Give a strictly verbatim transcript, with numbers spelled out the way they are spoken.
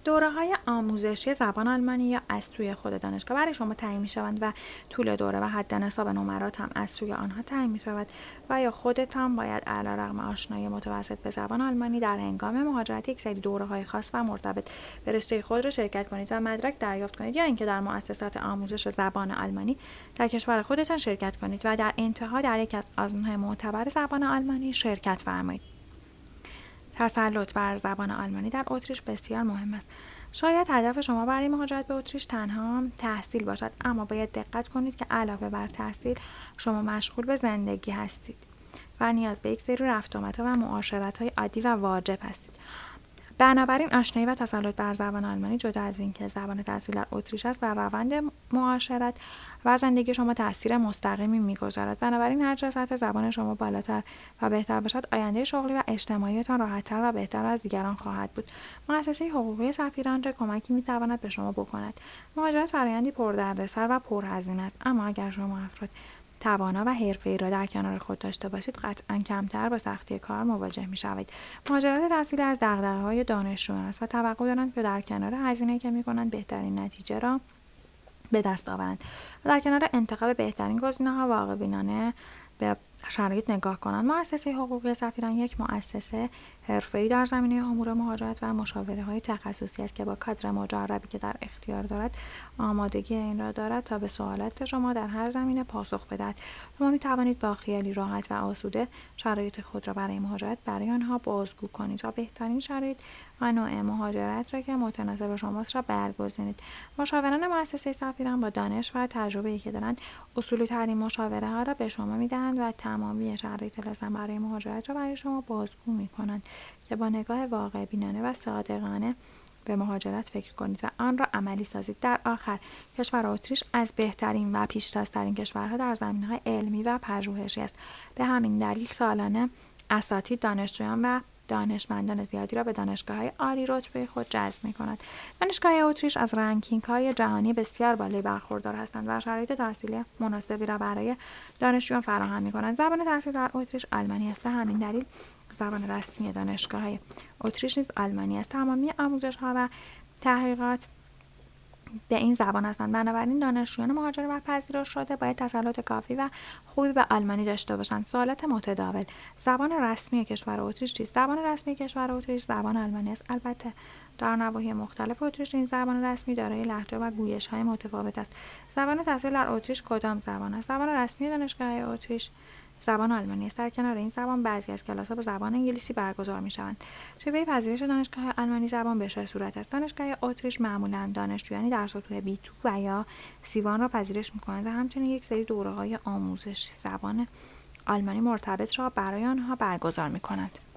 دوره‌های آموزشی زبان آلمانی یا از سوی خود دانشگاه برای شما تعیین می‌شوند و طول دوره و حد نصاب نمرات هم از سوی آنها تعیین می‌شود و یا خودتان باید علیرغم آشنایی متوسط به زبان آلمانی در هنگام مهاجرت یک سری دوره‌های خاص و مرتبط به رشته خود را شرکت کنید و مدرک دریافت کنید، یا اینکه در مؤسسات آموزش زبان آلمانی در کشور خودتان شرکت کنید و در انتها در یک از آزمون‌های معتبر زبان آلمانی شرکت فرمایید. تسلط بر زبان آلمانی در اتریش بسیار مهم است. شاید هدف شما برای مهاجرت به اتریش تنها تحصیل باشد، اما باید دقت کنید که علاوه بر تحصیل شما مشغول به زندگی هستید و نیاز به یک سری رفت آمدها و معاشرت‌های عادی و واجب هستید. بنابراین آشنایی و تسلط بر زبان آلمانی جدا از اینکه زبان تحصیل در اتریش است بر روند معاشرت و زندگی شما تاثیر مستقیمی می‌گذارد. بنابراین هرچه سطح زبان شما بالاتر و بهتر باشد، آینده شغلی و اجتماعیتان راحت‌تر و بهتر از دیگران خواهد بود. مؤسسه حقوقی سفیران چه کمکی می‌تواند به شما بکند؟ مهاجرت فرآیندی پردردسر و پرهزینه است، اما اگر شما افراد توانا و حرفه‌ای را در کنار خود داشته باشید، قطعاً کمتر با سختی کار مواجه می‌شوید. مهاجرت تحصیلی از دغدغه‌های دانشجویان است و توقع دارند که در کنار هزینه‌ای که می‌کنند بهترین نتیجه را به دست آورند و در کنار انتخاب بهترین گزینه‌ها واقع‌بینانه به شرایط نگاه کنند. مؤسسه حقوقی سفیران یک مؤسسه حرفه‌ای در زمینه امور مهاجرت و مشاوره‌های تخصصی است که با کادر مجربی که در اختیار دارد آمادگی این را دارد تا به سوالات شما در هر زمینه پاسخ بدهد. شما می توانید با خیالی راحت و آسوده شرایط خود را برای مهاجرت برای آنها بازگو کنید و بهترین شرایط و نوع مهاجرت را که متناسب شماست را برگزینید. مشاوران مؤسسه سفیران با دانش و تجربه‌ای که دارند اصولی ترین مشاوره ها را به شما می‌دهند و تمامی شرایط لازم برای مهاجرت را برای شما بازگو می‌کنند که با نگاه واقع بینانه و صادقانه به مهاجرت فکر کنید و آن را عملی سازید. در آخر، کشور اتریش از بهترین و پیشتازترین کشورها در زمینه‌های علمی و پژوهشی است. به همین دلیل سالانه اساتید، دانشجویان و دانشمندان زیادی را به دانشگاه‌های عالی رتبه خود جذب می‌کند. دانشگاه اتریش از رنکینگ‌های جهانی بسیار بالای برخوردار هستند و شرایط تحصیلی مناسبی را برای دانشجویان فراهم می‌کنند. زبان تحصیل در اتریش آلمانی است. به همین دلیل زبان رسمی دانشگاه‌های اتریش نیز آلمانی است. تمامی آموزش‌ها و تحقیقات به این زبان هستند. بنابراین دانشجویان مهاجر و پذیرش شده باید تسلط کافی و خوبی به آلمانی داشته باشند. سوالات متداول: زبان رسمی کشور اتریش چیست؟ زبان رسمی کشور اتریش زبان آلمانی است. البته در نواحی مختلف اتریش این زبان رسمی دارای لهجه و گویش‌های متفاوت است. زبان تحصیل در اتریش کدام زبان است؟ زبان رسمی دانشگاه اتریش زبان آلمانی است. در کنار این زبان بعضی از کلاس‌ها به زبان انگلیسی برگزار می‌شوند. شیوه پذیرش دانشگاه آلمانی زبان به چه صورت است؟ دانشگاه اتریش معمولاً دانشجویانی در سطوح بی تو و یا سی وان را پذیرش می‌کنند و همچنین یک سری دوره‌های آموزش زبان آلمانی مرتبط را برای آنها برگزار می‌کنند.